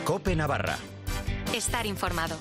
COPE Navarra. Estar informado.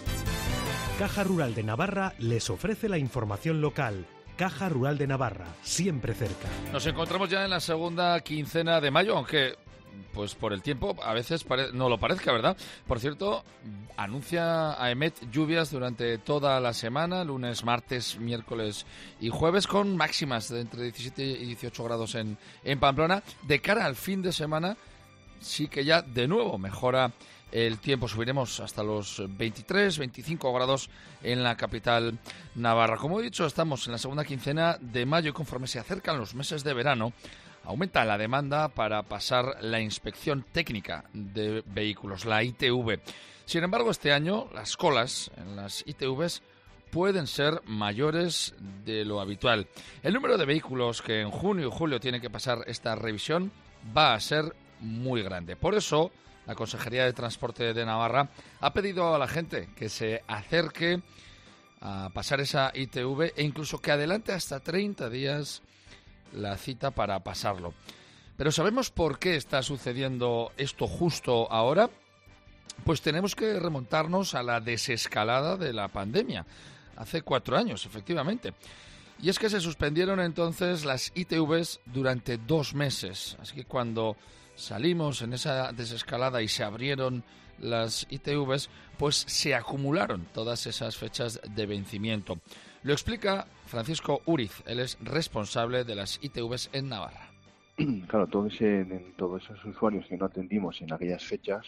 Caja Rural de Navarra les ofrece la información local. Caja Rural de Navarra, siempre cerca. Nos encontramos ya en la segunda quincena de mayo, aunque pues por el tiempo a veces no lo parezca, ¿verdad? Por cierto, anuncia AEMET lluvias durante toda la semana, lunes, martes, miércoles y jueves, con máximas de entre 17 y 18 grados en Pamplona. De cara al fin de semana, sí que ya de nuevo mejora el tiempo. Subiremos hasta los 23, 25 grados en la capital navarra. Como he dicho, estamos en la segunda quincena de mayo y conforme se acercan los meses de verano, aumenta la demanda para pasar la inspección técnica de vehículos, la ITV. Sin embargo, este año las colas en las ITVs pueden ser mayores de lo habitual. El número de vehículos que en junio y julio tienen que pasar esta revisión va a ser muy grande. Por eso, la Consejería de Transporte de Navarra ha pedido a la gente que se acerque a pasar esa ITV e incluso que adelante hasta 30 días la cita para pasarlo. Pero ¿sabemos por qué está sucediendo esto justo ahora? Pues tenemos que remontarnos a la desescalada de la pandemia, hace 4 años, efectivamente. Y es que se suspendieron entonces las ITVs durante 2 meses. Así que cuando salimos en esa desescalada y se abrieron las ITVs, pues se acumularon todas esas fechas de vencimiento. Lo explica Francisco Uriz, él es responsable de las ITVs en Navarra. Claro, todos esos usuarios que no atendimos en aquellas fechas,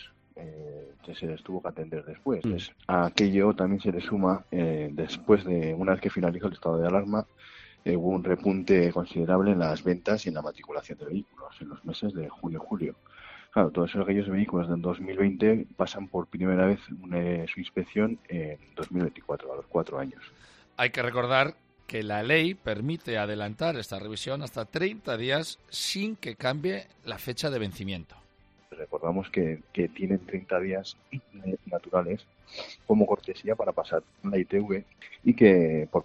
que se les tuvo que atender después. A aquello también se le suma, después de una vez que finalizó el estado de alarma, hubo un repunte considerable en las ventas y en la matriculación de vehículos en los meses de junio y julio. Claro, todos aquellos vehículos del 2020 pasan por primera vez su inspección en 2024, a los 4 años. Hay que recordar que la ley permite adelantar esta revisión hasta 30 días sin que cambie la fecha de vencimiento. Recordamos que tienen 30 días naturales como cortesía para pasar la ITV y que por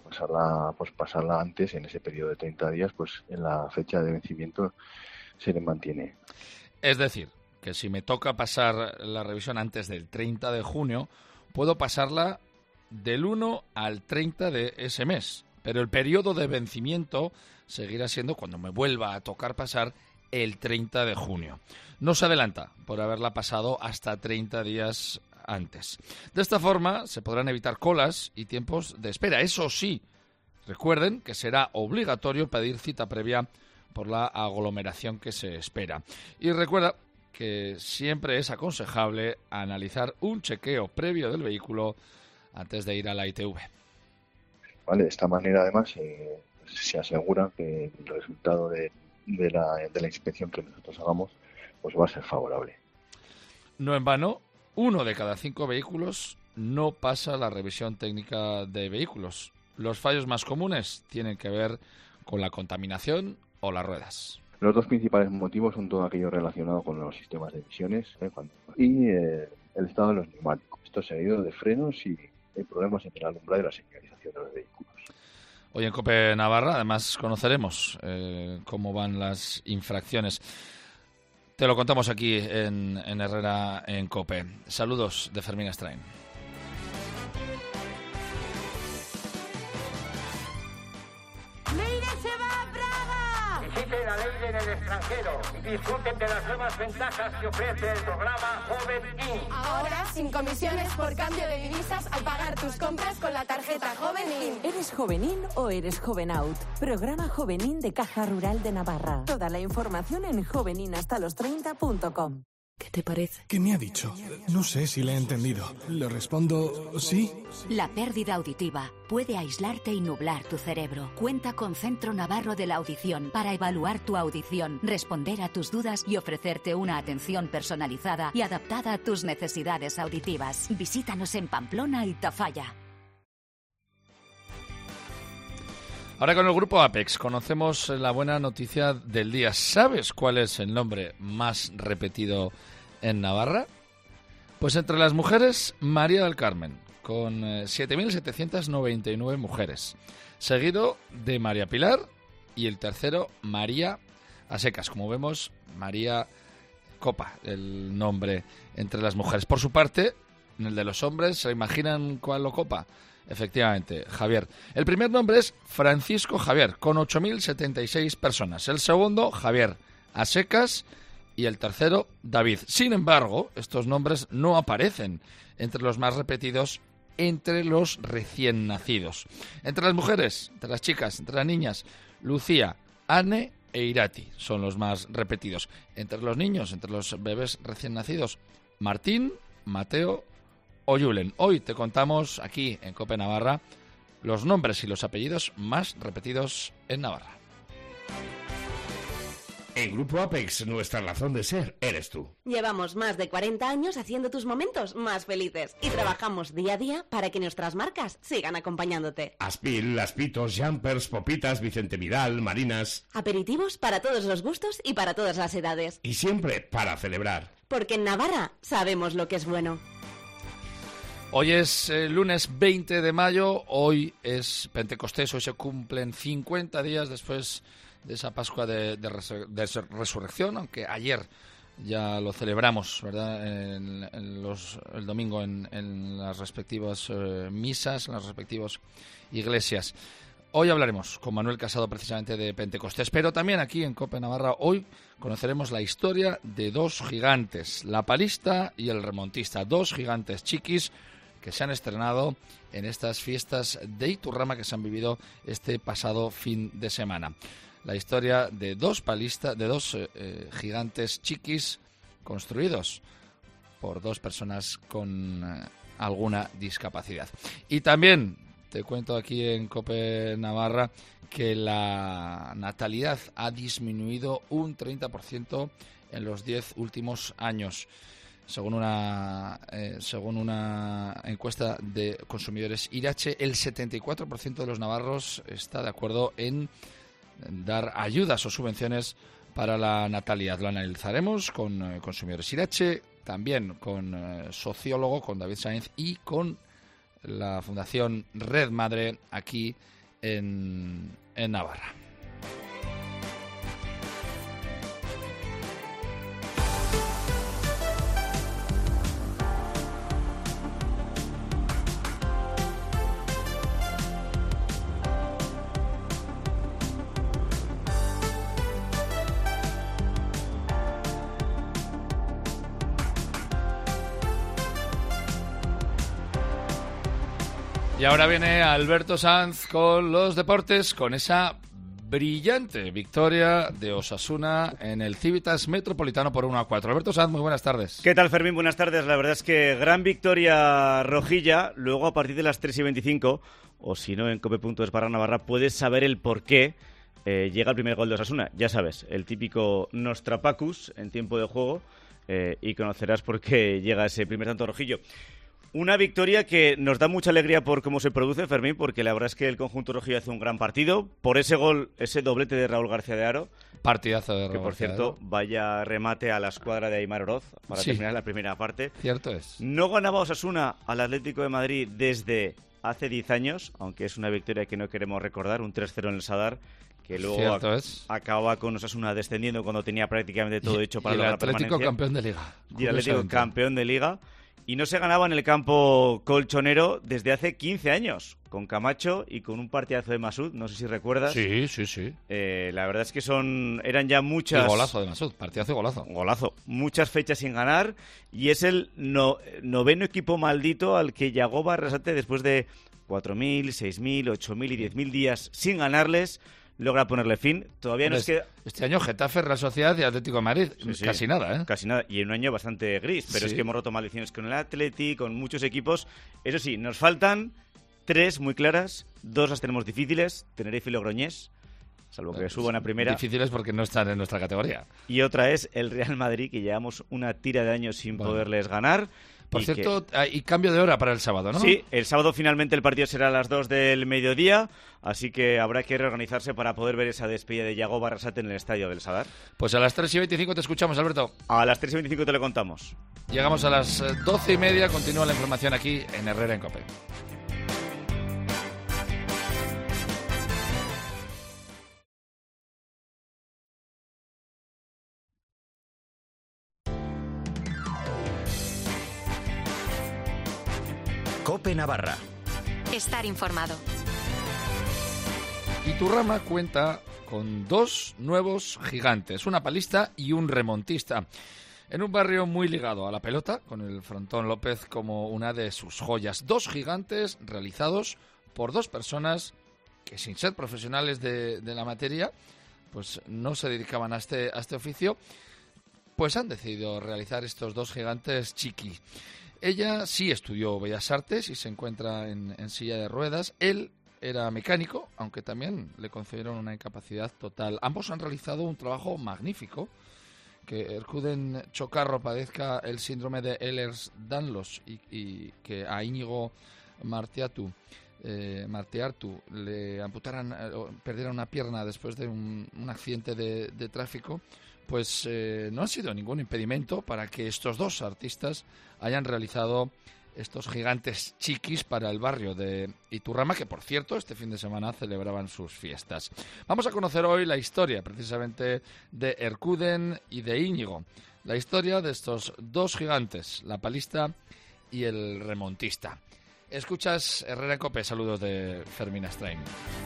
pasarla antes, en ese periodo de 30 días, pues en la fecha de vencimiento se le mantiene. Es decir, que si me toca pasar la revisión antes del 30 de junio, puedo pasarla del 1 al 30 de ese mes, pero el periodo de vencimiento seguirá siendo, cuando me vuelva a tocar pasar, el 30 de junio. No se adelanta por haberla pasado hasta 30 días antes. De esta forma se podrán evitar colas y tiempos de espera. Eso sí, recuerden que será obligatorio pedir cita previa por la aglomeración que se espera. Y recuerda que siempre es aconsejable analizar un chequeo previo del vehículo antes de ir a la ITV. Vale, de esta manera además se asegura que el resultado de la inspección que nosotros hagamos pues va a ser favorable. No en vano, 1 de cada 5 vehículos no pasa la revisión técnica de vehículos. Los fallos más comunes tienen que ver con la contaminación o las ruedas. Los 2 principales motivos son todo aquello relacionado con los sistemas de emisiones y el estado de los neumáticos. Esto seguido de frenos y problemas en el alumbrado y la señalización de los vehículos. Hoy en COPE Navarra además conoceremos cómo van las infracciones. Te lo contamos aquí en Herrera en COPE. Saludos de Fermín Estrain. Visite la ley en el extranjero y disfruten de las nuevas ventajas que ofrece el programa Joven In. Ahora, sin comisiones por cambio de divisas al pagar tus compras con la tarjeta Joven In. ¿Eres Jovenín o eres Jovenaut? Programa Jovenín de Caja Rural de Navarra. Toda la información en joveninhastalostreinta.com. ¿Qué te parece? ¿Qué me ha dicho? No sé si le he entendido. ¿Le respondo sí? La pérdida auditiva puede aislarte y nublar tu cerebro. Cuenta con Centro Navarro de la Audición para evaluar tu audición, responder a tus dudas y ofrecerte una atención personalizada y adaptada a tus necesidades auditivas. Visítanos en Pamplona y Tafalla. Ahora con el grupo Apex conocemos la buena noticia del día. ¿Sabes cuál es el nombre más repetido en Navarra? Pues entre las mujeres, María del Carmen, con 7.799 mujeres. Seguido de María Pilar y el tercero, María a secas. Como vemos, María copa el nombre entre las mujeres. Por su parte, en el de los hombres, ¿se imaginan cuál lo copa? Efectivamente, Javier. El primer nombre es Francisco Javier, con 8.076 personas. El segundo, Javier a secas. Y el tercero, David. Sin embargo, estos nombres no aparecen entre los más repetidos entre los recién nacidos. Entre las mujeres, entre las chicas, entre las niñas, Lucía, Anne e Irati son los más repetidos. Entre los niños, entre los bebés recién nacidos, Martín, Mateo o Julen. Hoy te contamos aquí en COPE Navarra los nombres y los apellidos más repetidos en Navarra. En Grupo Apex, nuestra razón de ser eres tú. Llevamos más de 40 años haciendo tus momentos más felices y trabajamos día a día para que nuestras marcas sigan acompañándote. Aspil, Laspitos, Jumpers, Popitas, Vicente Vidal, Marinas. Aperitivos para todos los gustos y para todas las edades. Y siempre para celebrar. Porque en Navarra sabemos lo que es bueno. Hoy es lunes 20 de mayo, hoy es Pentecostés, hoy se cumplen 50 días después de esa Pascua de Resurrección, aunque ayer ya lo celebramos, ¿verdad? El domingo en las respectivas misas, en las respectivas iglesias. Hoy hablaremos con Manuel Casado precisamente de Pentecostés, pero también aquí en COPE Navarra hoy conoceremos la historia de dos gigantes, la palista y el remontista, dos gigantes chiquis que se han estrenado en estas fiestas de Iturrama que se han vivido este pasado fin de semana. La historia de dos palistas, de dos gigantes chiquis construidos por dos personas con alguna discapacidad. Y también te cuento aquí en COPE Navarra que la natalidad ha disminuido un 30% en los 10 últimos años. Según una encuesta de consumidores Irache, el 74% de los navarros está de acuerdo en dar ayudas o subvenciones para la natalidad. Lo analizaremos con consumidores Irache, también con sociólogo, con David Sainz y con la Fundación Red Madre aquí en Navarra. Y ahora viene Alberto Sanz con los deportes, con esa brillante victoria de Osasuna en el Civitas Metropolitano por 1-4. Alberto Sanz, muy buenas tardes. ¿Qué tal, Fermín? Buenas tardes. La verdad es que gran victoria rojilla. Luego, a partir de las 3:25, o si no, en cope.es/Navarra, puedes saber el por qué llega el primer gol de Osasuna. Ya sabes, el típico Nostrapacus en tiempo de juego, y conocerás por qué llega ese primer tanto rojillo. Una victoria que nos da mucha alegría por cómo se produce, Fermín, porque la verdad es que el conjunto rojillo hace un gran partido. Por ese gol, ese doblete de Raúl García de Haro. Partidazo de Raúl. Que, por cierto, vaya remate a la escuadra de Aimar Oroz para terminar la primera parte. Cierto es. No ganaba Osasuna al Atlético de Madrid desde hace 10 años, aunque es una victoria que no queremos recordar, un 3-0 en el Sadar, que luego acababa con Osasuna descendiendo cuando tenía prácticamente todo hecho para lograr la permanencia. Y el Atlético campeón de Liga. Y el Atlético campeón de Liga. Y no se ganaba en el campo colchonero desde hace 15 años, con Camacho y con un partidazo de Masud, no sé si recuerdas. Sí. La verdad es que eran ya muchas... Y golazo de Masud, partidazo y golazo. Golazo. Muchas fechas sin ganar, y es el noveno equipo maldito al que Yagoba Arrasate, después de 4.000, 6.000, 8.000 y 10.000 días sin ganarles, logra ponerle fin. Todavía nos queda... Este año Getafe, Real Sociedad y Atlético de Madrid. Sí. Casi nada, ¿eh? Casi nada. Y en un año bastante gris. Pero es que hemos roto maldiciones con el Atleti, con muchos equipos. Eso sí, nos faltan 3 muy claras. 2 las tenemos difíciles. Tenerife y Logroñés, salvo que suban a primera. Difíciles porque no están en nuestra categoría. Y otra es el Real Madrid, que llevamos una tira de años sin poderles ganar. Por cierto, hay cambio de hora para el sábado, ¿no? Sí, el sábado finalmente el partido será a las 2 del mediodía, así que habrá que reorganizarse para poder ver esa despedida de Yagoba Arrasate en el estadio del Sadar. Pues a las 3:25 te escuchamos, Alberto. A las 3:25 te lo contamos. Llegamos a las 12:30, continúa la información aquí en Herrera en COPE. COPE Navarra. Estar informado. Iturrama cuenta con 2 nuevos gigantes, una palista y un remontista, en un barrio muy ligado a la pelota, con el Frontón López como una de sus joyas. 2 gigantes realizados por 2 personas que, sin ser profesionales de la materia, pues no se dedicaban a este oficio, pues han decidido realizar estos 2 gigantes chiqui. Ella sí estudió Bellas Artes y se encuentra en silla de ruedas. Él era mecánico, aunque también le concedieron una incapacidad total. Ambos han realizado un trabajo magnífico. Que Erkuden Chocarro padezca el síndrome de Ehlers-Danlos y que a Íñigo Martiartu le amputaran, perdiera una pierna después de un accidente de tráfico, pues no ha sido ningún impedimento para que estos 2 artistas hayan realizado estos gigantes chiquis para el barrio de Iturrama, que por cierto este fin de semana celebraban sus fiestas. Vamos a conocer hoy la historia precisamente de Erkuden y de Íñigo, la historia de estos 2 gigantes, la palista y el remontista. Escuchas Herrera Cope, saludos de Fermín Astrain.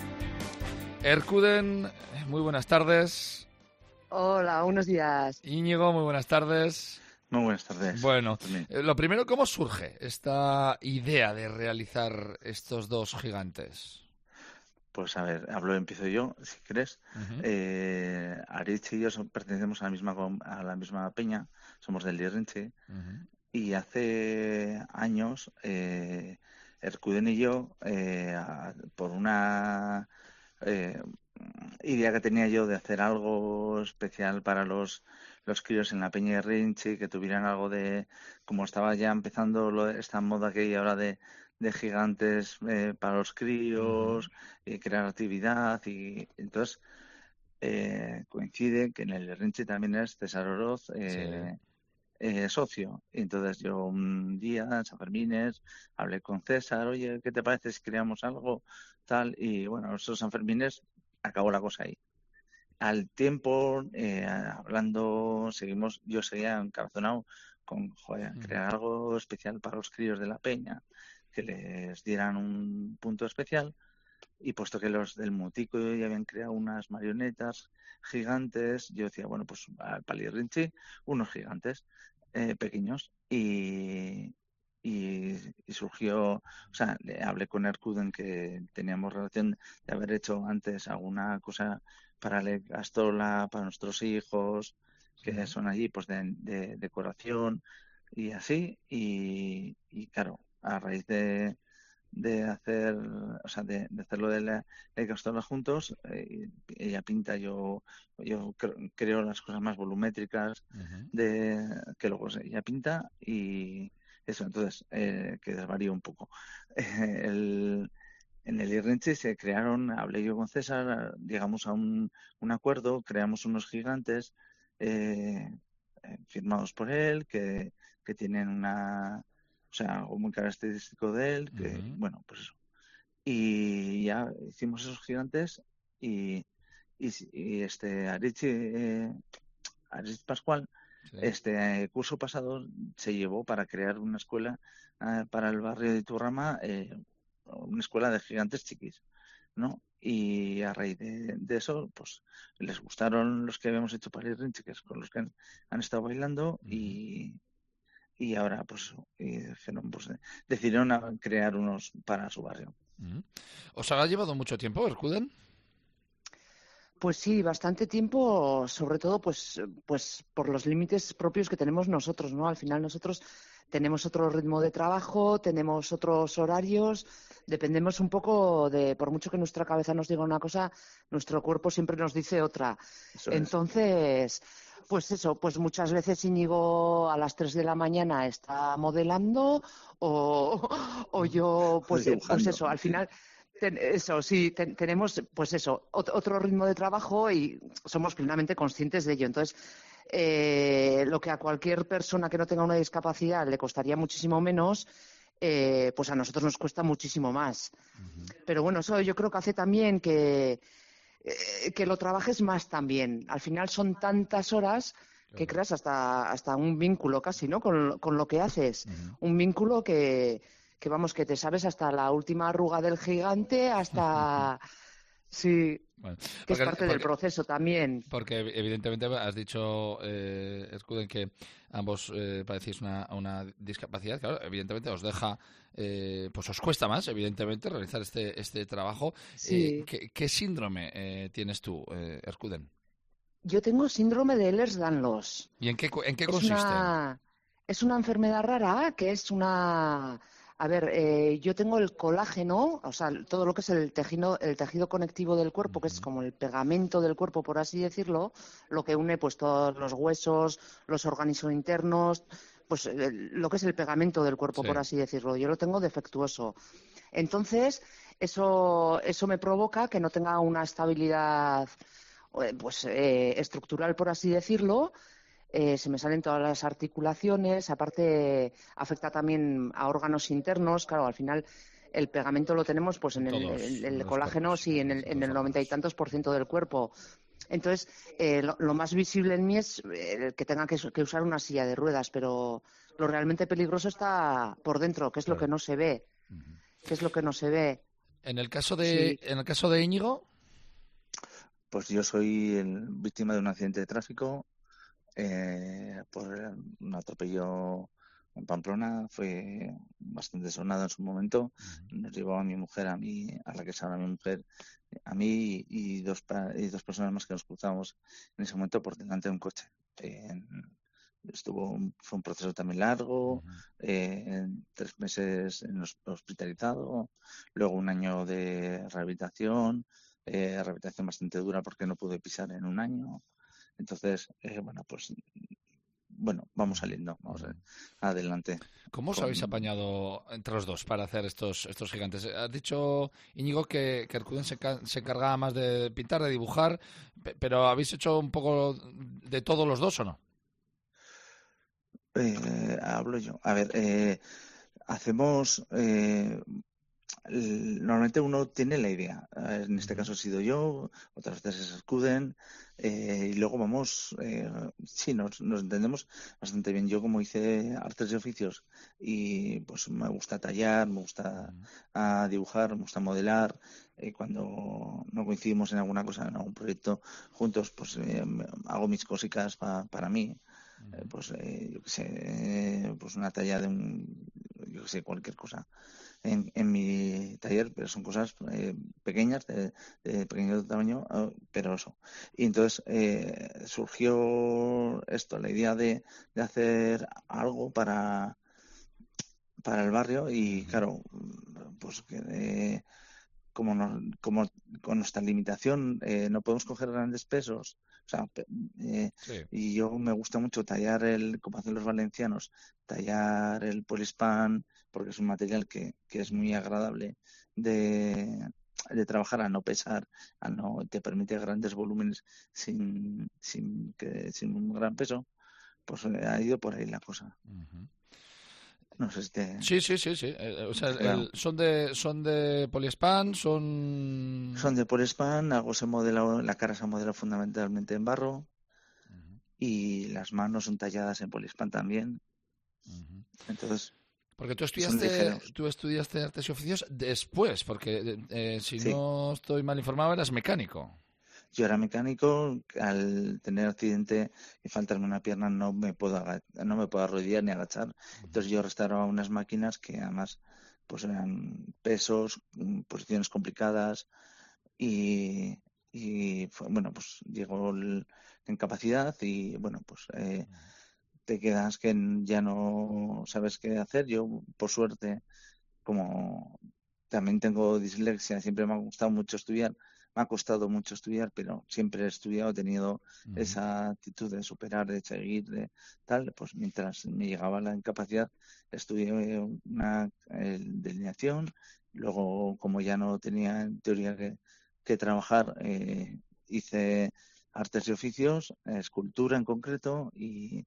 Erkuden, muy buenas tardes. Hola, buenos días. Íñigo, muy buenas tardes. Muy buenas tardes. Bueno, lo primero, ¿cómo surge esta idea de realizar estos 2 gigantes? Pues a ver, empiezo yo, si quieres. Aritz y yo pertenecemos a la misma peña, somos del Lirrinchi, y hace años Erkuden y yo, por una idea que tenía yo de hacer algo especial para los críos en la peña de Rinchi, que tuvieran algo de, como estaba ya empezando esta moda que hay ahora de gigantes para los críos, y crear actividad, y entonces coincide que en el Rinchi también es César Oroz socio. Y entonces yo un día en San Fermines hablé con César, oye, ¿qué te parece si creamos algo? Tal, y bueno, nosotros San Fermines acabó la cosa ahí. Al tiempo, hablando, yo seguía encabezonado con crear algo especial para los críos de la peña, que les dieran un punto especial, y puesto que los del Mutico ya habían creado unas marionetas gigantes, yo decía, bueno, pues al Palirrinchi, unos gigantes pequeños, y surgió, o sea, le hablé con Erkuden, que teníamos relación de haber hecho antes alguna cosa para la Castola, para nuestros hijos, que son allí, pues de decoración y así, y claro, a raíz de hacer, o sea, de hacerlo de la Castola juntos, ella pinta, yo creo las cosas más volumétricas que luego ella pinta, y eso, entonces, que desvarío un poco. En el Irrinchi se crearon, hablé yo con César, llegamos a un acuerdo, creamos unos gigantes firmados por él, que tienen algo muy característico de él, que, bueno, pues eso. Y ya hicimos esos gigantes, y Aritz Pascual, este curso pasado se llevó para crear una escuela para el barrio de Iturrama, una escuela de gigantes chiquis, ¿no? Y a raíz de eso, pues les gustaron los que habíamos hecho para Irrinchi, que es con los que han estado bailando, y ahora pues dijeron, pues decidieron crear unos para su barrio. ¿Os ha llevado mucho tiempo, Erkuden? Pues sí, bastante tiempo, sobre todo pues por los límites propios que tenemos nosotros, ¿no? Al final nosotros tenemos otro ritmo de trabajo, tenemos otros horarios, dependemos un poco por mucho que nuestra cabeza nos diga una cosa, nuestro cuerpo siempre nos dice otra. Entonces, pues eso, pues muchas veces Íñigo a las 3 de la mañana está modelando, o yo, pues eso, al final... tenemos pues eso, otro ritmo de trabajo, y somos plenamente conscientes de ello. Entonces, lo que a cualquier persona que no tenga una discapacidad le costaría muchísimo menos, pues a nosotros nos cuesta muchísimo más. Pero bueno, eso yo creo que hace también que lo trabajes más también. Al final son tantas horas que creas hasta un vínculo casi, ¿no? Con lo que haces. Un vínculo que vamos, que te sabes hasta la última arruga del gigante, hasta... Sí, bueno, que es parte del proceso también. Porque evidentemente has dicho, Escuden, que ambos padecéis una discapacidad. Claro, evidentemente os deja, pues os cuesta más, evidentemente, realizar este trabajo. Sí. ¿Qué síndrome tienes tú, Escuden? Yo tengo síndrome de Ehlers-Danlos. ¿Y en qué consiste? Es una enfermedad rara que es una... A ver, yo tengo el colágeno, o sea, todo lo que es el tejido conectivo del cuerpo, que es como el pegamento del cuerpo, por así decirlo, lo que une pues todos los huesos, los órganos internos, pues lo que es el pegamento del cuerpo, por así decirlo. Yo lo tengo defectuoso. Entonces, eso me provoca que no tenga una estabilidad estructural, por así decirlo. Se me salen todas las articulaciones, aparte afecta también a órganos internos. Claro, al final el pegamento lo tenemos pues en el colágeno, sí, en el 90 y tantos % del cuerpo. Entonces, lo más visible en mí es que tenga que usar una silla de ruedas, pero lo realmente peligroso está por dentro, que es lo que no se ve. ¿Qué es lo que no se ve? En el caso de Íñigo, pues yo soy víctima de un accidente de tráfico. Por un atropello en Pamplona, fue bastante sonado en su momento. Nos llevó a mi mujer, a la que es ahora mi mujer, a mí y dos personas más que nos cruzamos en ese momento por delante de un coche. Fue un proceso también largo, 3 meses hospitalizado, luego 1 año de rehabilitación bastante dura porque no pude pisar en 1 año. Entonces, vamos saliendo, vamos adelante. ¿Cómo os habéis apañado entre los dos para hacer estos gigantes? Has dicho, Íñigo, que Ercuden se encargaba más de pintar, de dibujar, pero ¿habéis hecho un poco de todos los dos o no? Hablo yo. A ver, hacemos... normalmente uno tiene la idea. En este caso he sido yo, otras veces es Escuden, y luego vamos, nos entendemos bastante bien. Yo, como hice artes y oficios y pues me gusta tallar, me gusta dibujar, me gusta modelar, cuando no coincidimos en alguna cosa, en algún proyecto juntos, pues hago mis cositas para mí. Yo qué sé, pues una talla yo qué sé, cualquier cosa en mi taller, pero son cosas pequeñas, de pequeño tamaño, pero eso. Y entonces surgió la idea de hacer algo para el barrio, y claro, pues que como con nuestra limitación no podemos coger grandes pesos. O sea, y yo me gusta mucho tallar como hacen los valencianos, tallar el poliespan, porque es un material que es muy agradable de trabajar, a no pesar, te permite grandes volúmenes sin un gran peso. Pues ha ido por ahí la cosa. No sé si Sí. O sea, claro. Son de poliespan, son de poliespan. La cara se modela fundamentalmente en barro, y las manos son talladas en poliespan también. Entonces, porque tú estudiaste artes y oficios después, porque si no estoy mal informado, eras mecánico. Yo era mecánico. Al tener accidente y faltarme una pierna no me puedo arrodillar ni agachar. Entonces yo restauraba unas máquinas que además pues eran pesos, posiciones complicadas, y pues llegó la incapacidad y pues te quedas que ya no sabes qué hacer. Yo, por suerte, como también tengo dislexia, siempre me ha gustado mucho estudiar. Me ha costado mucho estudiar, pero siempre he estudiado, he tenido esa actitud de superar, de seguir, de tal. Pues mientras me llegaba la incapacidad, estudié una delineación. Luego, como ya no tenía en teoría que trabajar, hice artes y oficios, escultura en concreto, y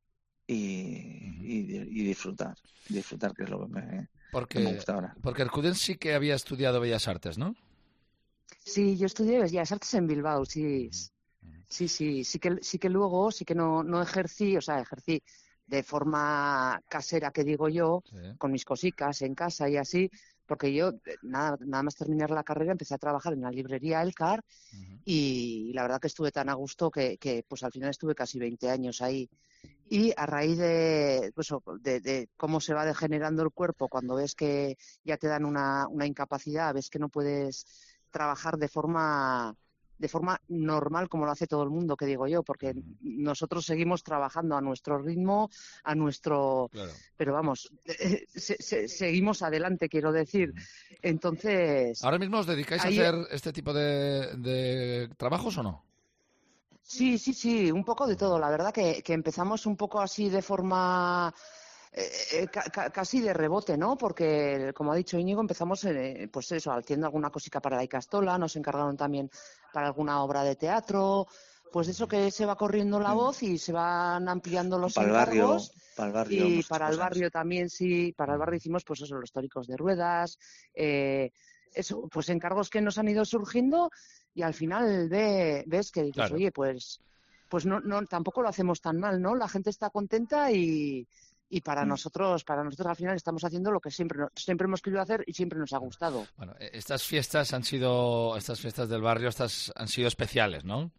disfrutar, que es lo que me gusta ahora. Porque Ercuden sí que había estudiado Bellas Artes, ¿no? Sí, yo estudié Bellas Artes en Bilbao, sí. Sí que luego, sí que no ejercí, o sea, ejercí de forma casera, que digo yo, con mis cositas en casa y así, porque yo, nada más terminar la carrera, empecé a trabajar en la librería Elcar y la verdad que estuve tan a gusto que pues al final estuve casi 20 años ahí. Y a raíz de cómo se va degenerando el cuerpo, cuando ves que ya te dan una incapacidad, ves que no puedes trabajar de forma normal como lo hace todo el mundo, que digo yo, porque nosotros seguimos trabajando a nuestro ritmo, a nuestro... Claro. Pero vamos, seguimos adelante, quiero decir. Entonces... ¿Ahora mismo os dedicáis a hacer este tipo de trabajos o no? Sí, un poco de todo. La verdad que empezamos un poco así de forma... casi de rebote, ¿no? Porque, como ha dicho Íñigo, empezamos pues eso, haciendo alguna cosica para la Icastola, nos encargaron también para alguna obra de teatro, pues eso que se va corriendo la voz y se van ampliando los encargos. Para el barrio. Y para el barrio también, sí, para el barrio hicimos pues eso, los tóricos de ruedas, eso, pues encargos que nos han ido surgiendo y al final ves que dices, claro, oye, pues no tampoco lo hacemos tan mal, ¿no? La gente está contenta y para nosotros al final estamos haciendo lo que siempre hemos querido hacer y siempre nos ha gustado. Bueno, estas fiestas del barrio, han sido especiales, ¿no?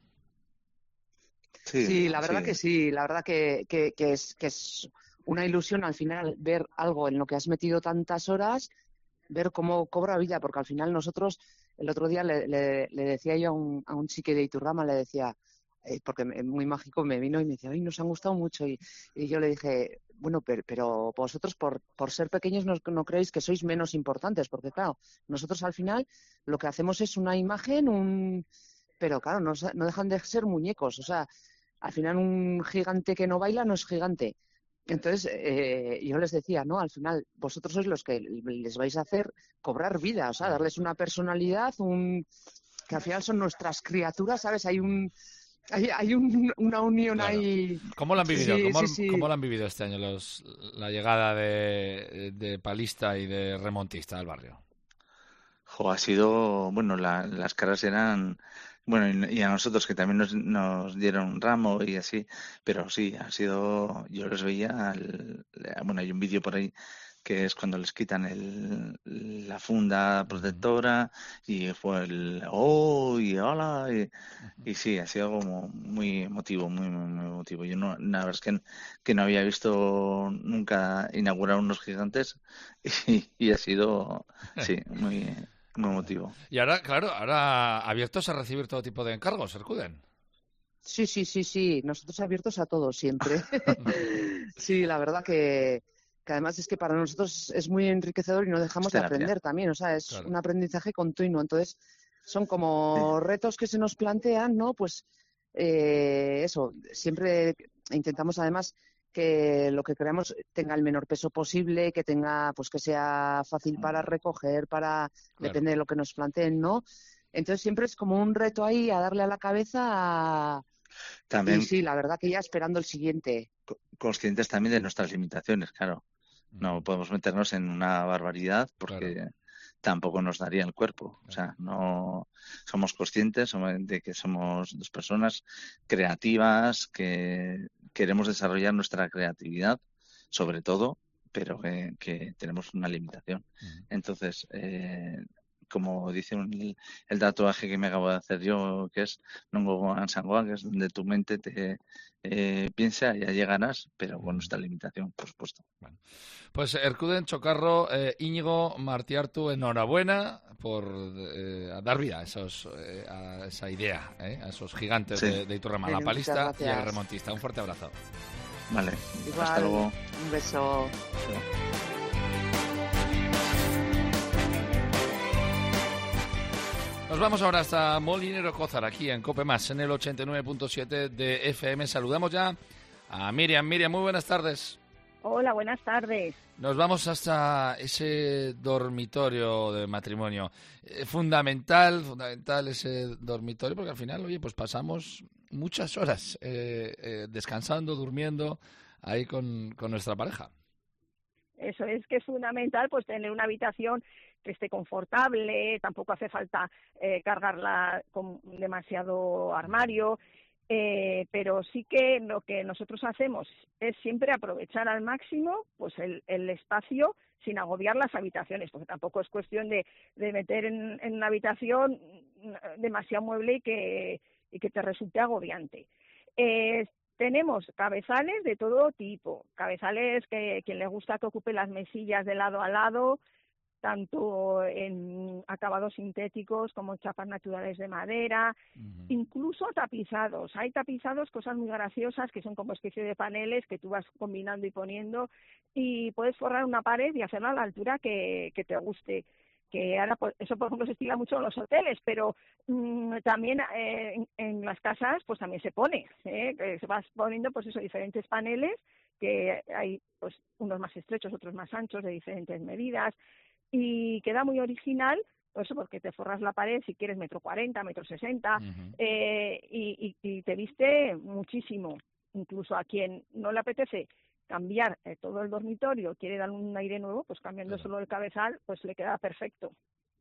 Sí, la verdad que sí, la verdad que es una ilusión al final ver algo en lo que has metido tantas horas, ver cómo cobra vida, porque al final nosotros, el otro día le decía yo a un chique de Iturrama, le decía, porque muy mágico me vino y me decía, ay, nos han gustado mucho, y yo le dije, bueno, pero vosotros por ser pequeños no creéis que sois menos importantes, porque claro, nosotros al final lo que hacemos es una imagen, pero claro, no dejan de ser muñecos, o sea, al final un gigante que no baila no es gigante. Entonces, yo les decía, ¿no? Al final, vosotros sois los que les vais a hacer cobrar vida, o sea, darles una personalidad, que al final son nuestras criaturas, ¿sabes? Hay una unión, claro, ahí. ¿Cómo lo han vivido? Sí. ¿Cómo lo han vivido este año la llegada de palista y de remontista al barrio? Ha sido, bueno, las caras eran, bueno, y a nosotros que también nos dieron un ramo y así, pero sí, ha sido, yo les veía, bueno, hay un vídeo por ahí que es cuando les quitan la funda protectora y fue y hola, y sí, ha sido como muy emotivo, muy emotivo. Yo la verdad es que no había visto nunca inaugurar unos gigantes y ha sido, sí, muy emotivo. Y ahora, claro, abiertos a recibir todo tipo de encargos, Erkuden. Sí, nosotros abiertos a todo siempre. Sí, la verdad que además es que para nosotros es muy enriquecedor y no dejamos de aprender también, o sea, es un aprendizaje continuo, entonces son como retos que se nos plantean, ¿no? Pues eso, siempre intentamos además que lo que creamos tenga el menor peso posible, que tenga, pues que sea fácil para recoger, depende de lo que nos planteen, ¿no? Entonces siempre es como un reto ahí a darle a la cabeza También, y sí, la verdad que ya esperando el siguiente. Conscientes también de nuestras limitaciones, claro. No podemos meternos en una barbaridad porque tampoco nos daría el cuerpo. O sea, no somos conscientes de que somos dos personas creativas, que queremos desarrollar nuestra creatividad, sobre todo, pero que tenemos una limitación. Entonces, como dice el tatuaje que me acabo de hacer yo, que es Nongo Ansangua, que es donde tu mente te piensa, ya llegarás, pero con nuestra limitación, por supuesto. Bueno. Pues Erkuden, Chocarro, Íñigo, Martiartu, enhorabuena por dar vida a esa idea, a esos gigantes de Iturrama, la palista y el remontista. Un fuerte abrazo. Vale, igual, hasta luego. Un beso. Nos vamos ahora hasta Molinero Cózar, aquí en Cope Más, en el 89.7 de FM. Saludamos ya a Miriam. Miriam, muy buenas tardes. Hola, buenas tardes. Nos vamos hasta ese dormitorio de matrimonio. Fundamental ese dormitorio, porque al final, oye, pues pasamos muchas horas descansando, durmiendo ahí con nuestra pareja. Eso es que es fundamental, pues tener una habitación que esté confortable, tampoco hace falta cargarla con demasiado armario, Pero sí que lo que nosotros hacemos es siempre aprovechar al máximo pues el espacio sin agobiar las habitaciones, porque tampoco es cuestión de meter en una habitación demasiado mueble y que te resulte agobiante. Tenemos cabezales de todo tipo, cabezales que quien le gusta que ocupe las mesillas de lado a lado, tanto en acabados sintéticos como en chapas naturales de madera, incluso tapizados. Hay tapizados, cosas muy graciosas, que son como especie de paneles que tú vas combinando y poniendo, y puedes forrar una pared y hacerla a la altura que te guste. Que ahora eso, por ejemplo, se estila mucho en los hoteles, pero también en las casas pues también se pone, que se vas poniendo pues eso, diferentes paneles, que hay pues unos más estrechos, otros más anchos, de diferentes medidas, y queda muy original, pues eso, porque te forras la pared si quieres 1,40 m, 1,60 m, y te viste muchísimo. Incluso a quien no le apetece cambiar todo el dormitorio, quiere dar un aire nuevo, pues cambiando solo el cabezal, pues le queda perfecto.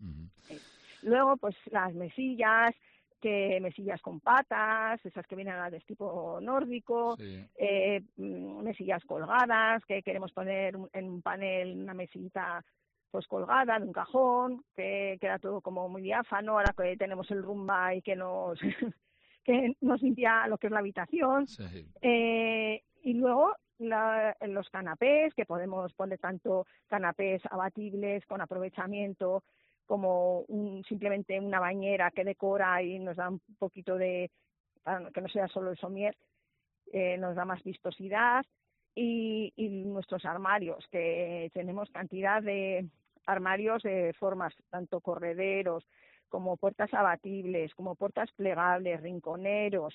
Luego, pues las mesillas, mesillas con patas, esas que vienen a de tipo nórdico, mesillas colgadas, que queremos poner en un panel una mesita pues colgada en un cajón, que queda todo como muy diáfano, ahora que tenemos el Roomba y que nos que nos limpia lo que es la habitación. Y luego los canapés, que podemos poner tanto canapés abatibles con aprovechamiento como simplemente una bañera que decora y nos da un poquito de, para que no sea solo el somier, nos da más vistosidad. Y nuestros armarios, que tenemos cantidad de armarios de formas, tanto correderos como puertas abatibles, como puertas plegables, rinconeros.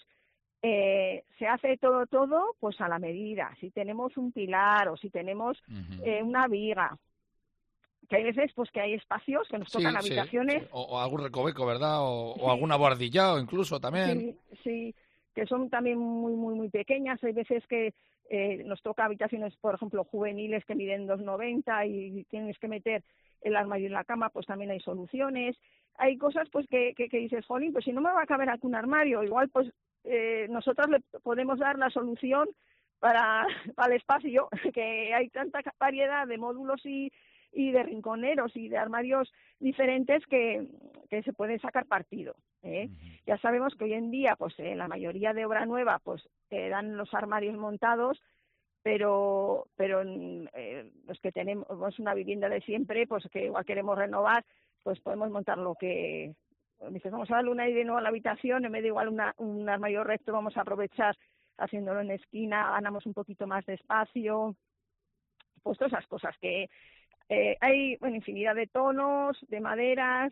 Se hace todo pues a la medida. Si tenemos un pilar o si tenemos una viga, que hay veces pues que hay espacios que nos tocan habitaciones. Sí. O algún recoveco, ¿verdad? O alguna buhardilla, o incluso también. Sí, que son también muy pequeñas. Hay veces que nos toca habitaciones, por ejemplo, juveniles que miden 2,90 y tienes que meter el armario en la cama, pues también hay soluciones. Hay cosas pues que dices, jolín, pues si no me va a caber aquí un armario, igual pues nosotros le podemos dar la solución para el espacio, que hay tanta variedad de módulos y de rinconeros y de armarios diferentes que se pueden sacar partido. Ya sabemos que hoy en día, pues la mayoría de obra nueva, pues dan los armarios montados, pero los que tenemos una vivienda de siempre, pues que igual queremos renovar, pues podemos montar lo que dices, vamos a darle un aire nuevo a la habitación, en vez de igual un armario recto, vamos a aprovechar haciéndolo en esquina, ganamos un poquito más de espacio, pues todas esas cosas que hay infinidad de tonos, de maderas,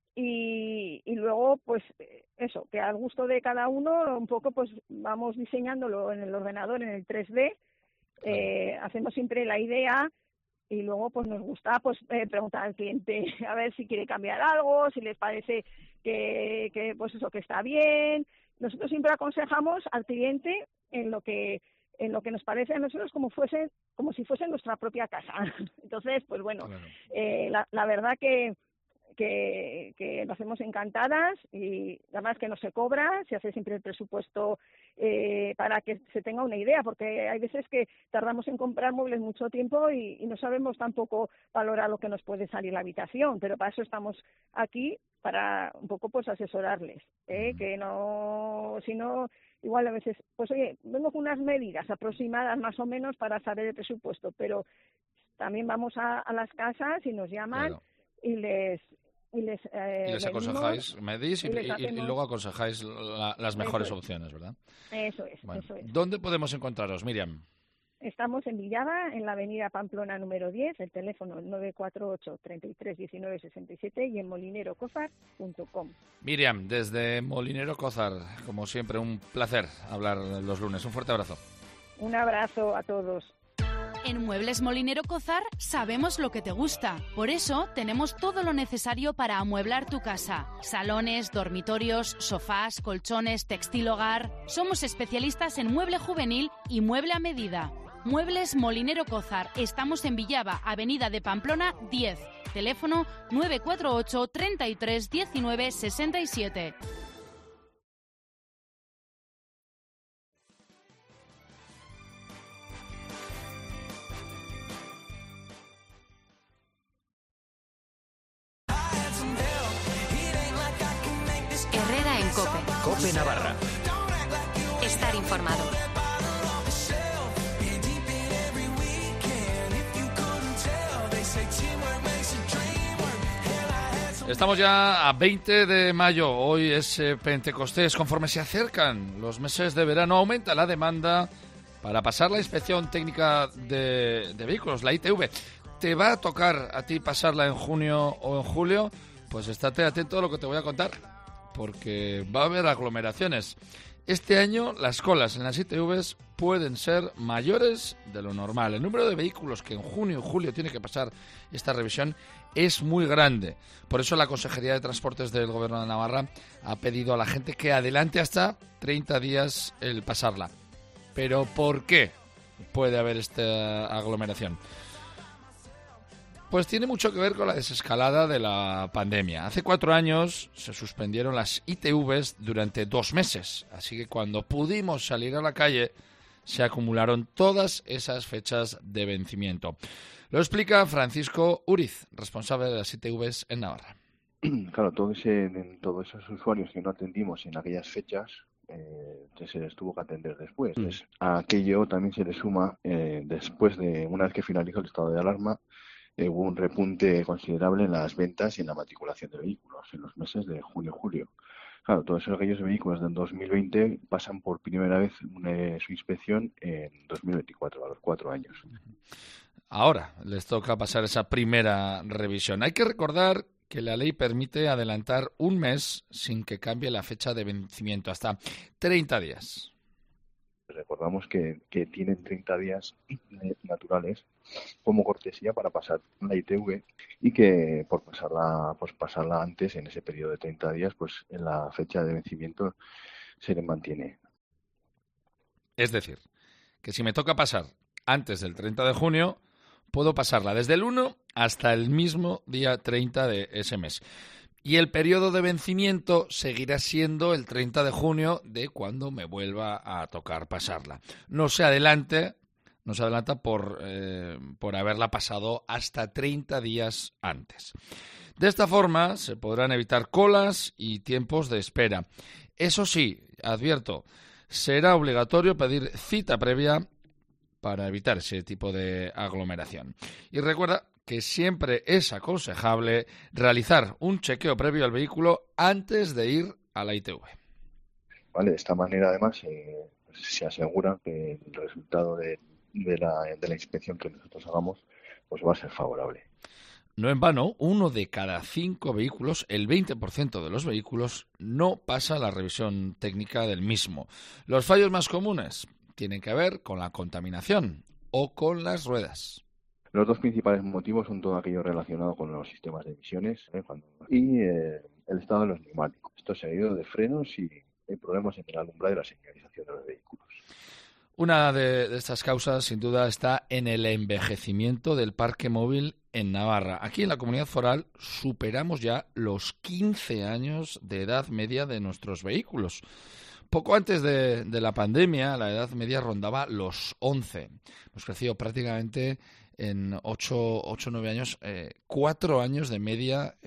y luego pues eso, que al gusto de cada uno un poco pues vamos diseñándolo en el ordenador, en el 3D, hacemos siempre la idea y luego pues nos gusta pues preguntar al cliente a ver si quiere cambiar algo, si les parece que pues eso, que está bien. Nosotros siempre aconsejamos al cliente en lo que nos parece a nosotros como si fuese nuestra propia casa. Entonces, pues bueno, la verdad que lo hacemos encantadas, y además que no se cobra, se hace siempre el presupuesto para que se tenga una idea, porque hay veces que tardamos en comprar muebles mucho tiempo y no sabemos tampoco valorar lo que nos puede salir la habitación, pero para eso estamos aquí, para un poco pues asesorarles, que no, si no, igual a veces, pues oye, vengo con unas medidas aproximadas más o menos para saber el presupuesto, pero también vamos a las casas y nos llaman y les aconsejáis, medís y luego aconsejáis las mejores opciones, ¿verdad? Eso es. ¿Dónde podemos encontraros, Miriam? Estamos en Villada, en la avenida Pamplona número 10, el teléfono 948 33 19 67 y en molinerocozar.com. Miriam, desde Molinero Cozar, como siempre, un placer hablar los lunes. Un fuerte abrazo. Un abrazo a todos. En Muebles Molinero Cozar sabemos lo que te gusta. Por eso tenemos todo lo necesario para amueblar tu casa. Salones, dormitorios, sofás, colchones, textil hogar. Somos especialistas en mueble juvenil y mueble a medida. Muebles Molinero Cozar. Estamos en Villava, avenida de Pamplona 10. Teléfono 948 33 19 67. COPE Navarra. Estar informado. Estamos ya a 20 de mayo, hoy es Pentecostés. Conforme se acercan los meses de verano, aumenta la demanda para pasar la inspección técnica de vehículos, la ITV. ¿Te va a tocar a ti pasarla en junio o en julio? Pues estate atento a lo que te voy a contar, porque va a haber aglomeraciones. Este año las colas en las ITVs pueden ser mayores de lo normal. El número de vehículos que en junio y julio tiene que pasar esta revisión es muy grande. Por eso la Consejería de Transportes del Gobierno de Navarra ha pedido a la gente que adelante hasta 30 días el pasarla. ¿Pero por qué puede haber esta aglomeración? Pues tiene mucho que ver con la desescalada de la pandemia. Hace 4 años se suspendieron las ITVs durante 2 meses. Así que cuando pudimos salir a la calle, se acumularon todas esas fechas de vencimiento. Lo explica Francisco Uriz, responsable de las ITVs en Navarra. Claro, todos esos usuarios que no atendimos en aquellas fechas, se les tuvo que atender después. Entonces, a aquello también se le suma, después de una vez que finalizó el estado de alarma, hubo un repunte considerable en las ventas y en la matriculación de vehículos en los meses de junio y julio. Claro, todos aquellos vehículos del 2020 pasan por primera vez su inspección en 2024, a los 4 años. Ahora les toca pasar esa primera revisión. Hay que recordar que la ley permite adelantar un mes sin que cambie la fecha de vencimiento, hasta 30 días. Recordamos que tienen 30 días naturales como cortesía para pasar la ITV y que por pasarla antes, en ese periodo de 30 días, pues en la fecha de vencimiento se les mantiene. Es decir, que si me toca pasar antes del 30 de junio, puedo pasarla desde el 1 hasta el mismo día 30 de ese mes. Y el periodo de vencimiento seguirá siendo el 30 de junio de cuando me vuelva a tocar pasarla. No se adelanta por haberla pasado hasta 30 días antes. De esta forma se podrán evitar colas y tiempos de espera. Eso sí, advierto, será obligatorio pedir cita previa para evitar ese tipo de aglomeración. Y recuerda que siempre es aconsejable realizar un chequeo previo al vehículo antes de ir a la ITV. Vale, de esta manera además se asegura que el resultado de la inspección que nosotros hagamos pues va a ser favorable. No en vano, 1 de cada 5 vehículos, el 20% de los vehículos, no pasa la revisión técnica del mismo. Los fallos más comunes tienen que ver con la contaminación o con las ruedas. Los 2 principales motivos son todo aquello relacionado con los sistemas de emisiones y el estado de los neumáticos. Esto seguido de frenos y problemas en el alumbrado y la señalización de los vehículos. Una de estas causas, sin duda, está en el envejecimiento del parque móvil en Navarra. Aquí en la Comunidad Foral superamos ya los 15 años de edad media de nuestros vehículos. Poco antes de la pandemia, la edad media rondaba los 11. Hemos crecido prácticamente en 8 o 9 años, 4 años de media,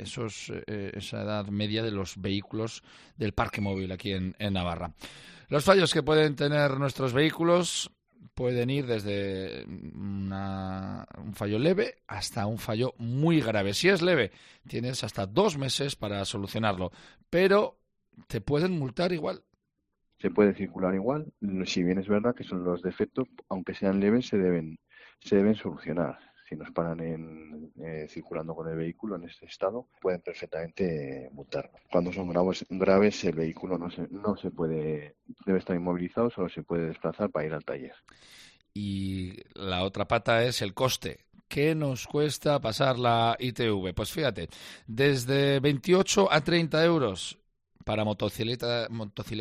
esa edad media de los vehículos del parque móvil aquí en Navarra. Los fallos que pueden tener nuestros vehículos pueden ir desde un fallo leve hasta un fallo muy grave. Si es leve, tienes hasta 2 meses para solucionarlo, pero te pueden multar igual. Se puede circular igual, si bien es verdad que son los defectos, aunque sean leves, se deben solucionar. Si nos paran circulando con el vehículo en este estado, pueden perfectamente multarnos. Cuando son graves, el vehículo no se puede, debe estar inmovilizado, solo se puede desplazar para ir al taller. Y la otra pata es el coste. ¿Qué nos cuesta pasar la ITV? Pues fíjate, desde 28 a 30 euros para motocicletas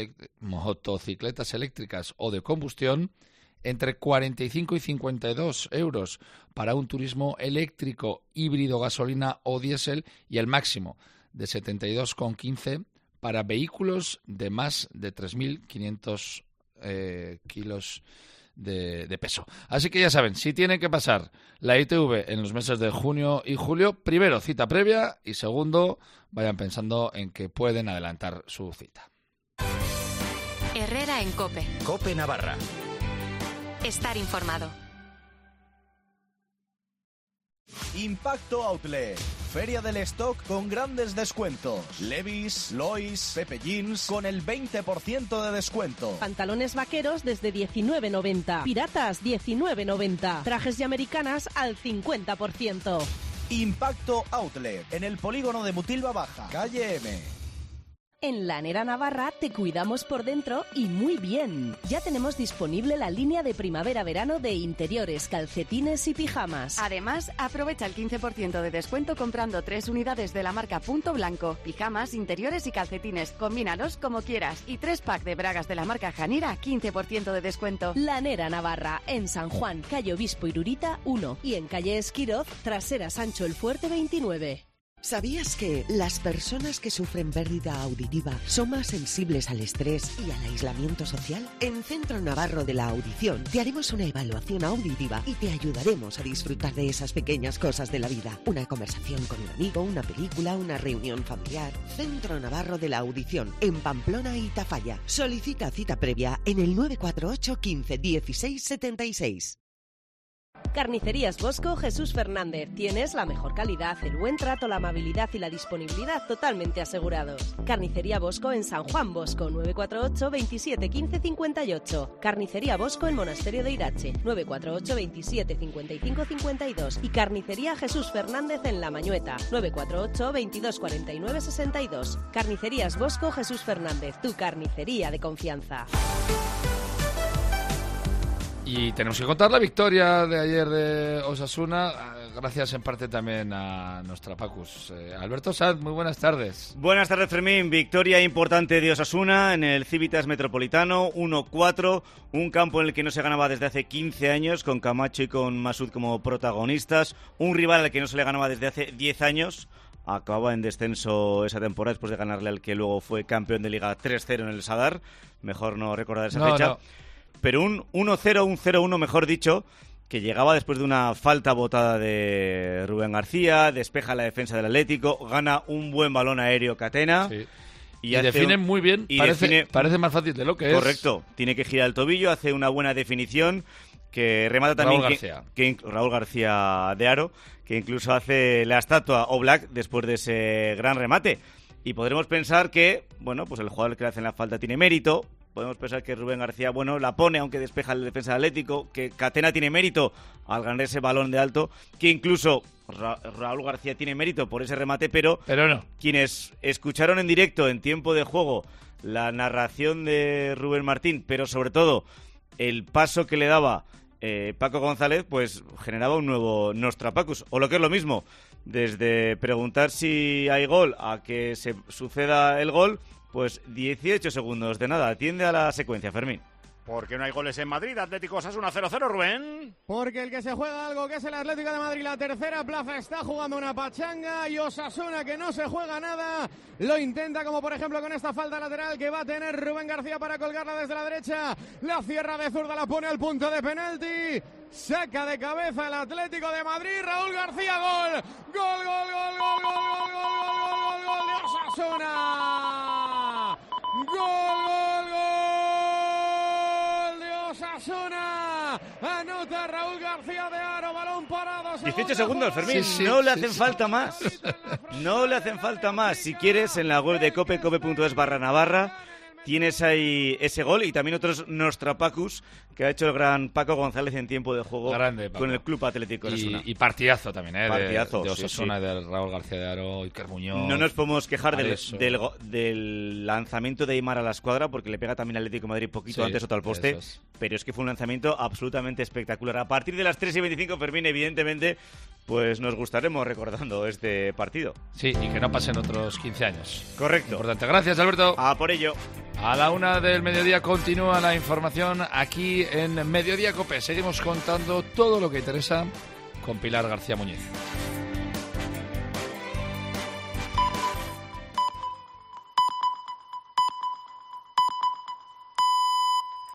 eléctricas o de combustión, entre 45 y 52 euros para un turismo eléctrico, híbrido, gasolina o diésel, y el máximo de 72,15 para vehículos de más de 3.500 kilos de peso. Así que ya saben, si tienen que pasar la ITV en los meses de junio y julio, primero cita previa y segundo, vayan pensando en que pueden adelantar su cita. Herrera en COPE. COPE Navarra. Estar informado. Impacto Outlet. Feria del stock con grandes descuentos. Levi's, Lois, Pepe Jeans con el 20% de descuento. Pantalones vaqueros desde 19,90. Piratas 19,90. Trajes y americanas al 50%. Impacto Outlet en el polígono de Mutilva Baja, calle M. En Lanera Navarra te cuidamos por dentro y muy bien. Ya tenemos disponible la línea de primavera-verano de interiores, calcetines y pijamas. Además, aprovecha el 15% de descuento comprando 3 unidades de la marca Punto Blanco, pijamas, interiores y calcetines. Combínalos como quieras. Y 3 packs de bragas de la marca Janira, 15% de descuento. Lanera Navarra, en San Juan, calle Obispo Irurita 1 y en calle Esquiroz, trasera Sancho el Fuerte 29. ¿Sabías que las personas que sufren pérdida auditiva son más sensibles al estrés y al aislamiento social? En Centro Navarro de la Audición te haremos una evaluación auditiva y te ayudaremos a disfrutar de esas pequeñas cosas de la vida. Una conversación con un amigo, una película, una reunión familiar. Centro Navarro de la Audición, en Pamplona y Tafalla. Solicita cita previa en el 948 15 16 76. Carnicerías Bosco Jesús Fernández. Tienes la mejor calidad, el buen trato, la amabilidad y la disponibilidad totalmente asegurados. Carnicería Bosco en San Juan Bosco, 948 27 15 58. Carnicería Bosco en Monasterio de Irache, 948 27 55 52. Y Carnicería Jesús Fernández en La Mañueta, 948 22 49 62. Carnicerías Bosco Jesús Fernández, tu carnicería de confianza. Y tenemos que contar la victoria de ayer de Osasuna, gracias en parte también a nuestra Pacus. Alberto Sanz, muy buenas tardes. Buenas tardes, Fermín. Victoria importante de Osasuna en el Civitas Metropolitano, 1-4, un campo en el que no se ganaba desde hace 15 años, con Camacho y con Masud como protagonistas, un rival al que no se le ganaba desde hace 10 años. Acababa en descenso esa temporada después de ganarle al que luego fue campeón de Liga 3-0 en el Sadar. Mejor no recordar esa fecha. No. Pero un 1-0, un 0-1, mejor dicho, que llegaba después de una falta botada de Rubén García, despeja la defensa del Atlético, gana un buen balón aéreo Catena. Sí. Y define muy bien, parece más fácil de lo que es. Correcto, tiene que girar el tobillo, hace una buena definición, que remata también Raúl García de Aro, que incluso hace la estatua Oblak después de ese gran remate. Y podremos pensar que, bueno, pues el jugador que le hacen la falta tiene mérito. Podemos pensar que Rubén García, bueno, la pone aunque despeja el defensa del Atlético, que Catena tiene mérito al ganar ese balón de alto, que incluso Raúl García tiene mérito por ese remate, pero no. Quienes escucharon en directo, en tiempo de juego, la narración de Rubén Martín, pero sobre todo el paso que le daba Paco González, pues generaba un nuevo Nostrapacus, o lo que es lo mismo, desde preguntar si hay gol a que se suceda el gol. Pues 18 segundos de nada. Atiende a la secuencia, Fermín. ¿Por qué no hay goles en Madrid? Atlético Osasuna 0-0, Rubén. Porque el que se juega algo, que es el Atlético de Madrid, la tercera plaza, está jugando una pachanga, y Osasuna, que no se juega nada, lo intenta, como por ejemplo con esta falta lateral que va a tener Rubén García para colgarla desde la derecha. La cierra de zurda, la pone al punto de penalti. Saca de cabeza el Atlético de Madrid. Raúl García, gol. Gol, gol, gol, gol, gol, gol, gol, gol, gol, gol de Osasuna. Gol, gol, gol de Osasuna. Anota Raúl García de Aro, balón parado. 18 segundos, Fermín. Sí, no le hacen falta más. No le hacen falta más. Si quieres, en la web de COPE, cope.es/Navarra, tienes ahí ese gol y también otros Nostrapacus que ha hecho el gran Paco González en tiempo de juego. Grande, con el Club Atlético Osasuna. Y partidazo también, partidazo, de Osasuna, sí. De Raúl García de Aro, Iker Muñoz. No nos podemos quejar del lanzamiento de Aimar a la escuadra, porque le pega también al Atlético de Madrid poquito antes otro al poste, pero es que fue un lanzamiento absolutamente espectacular. A partir de las 3:25, Fermín, evidentemente, pues nos gustaremos recordando este partido. Sí, y que no pasen otros 15 años. Correcto. Importante. Gracias, Alberto. A por ello. A la 1 del mediodía continúa la información aquí en Mediodía COPE. Seguimos contando todo lo que interesa con Pilar García Muñiz.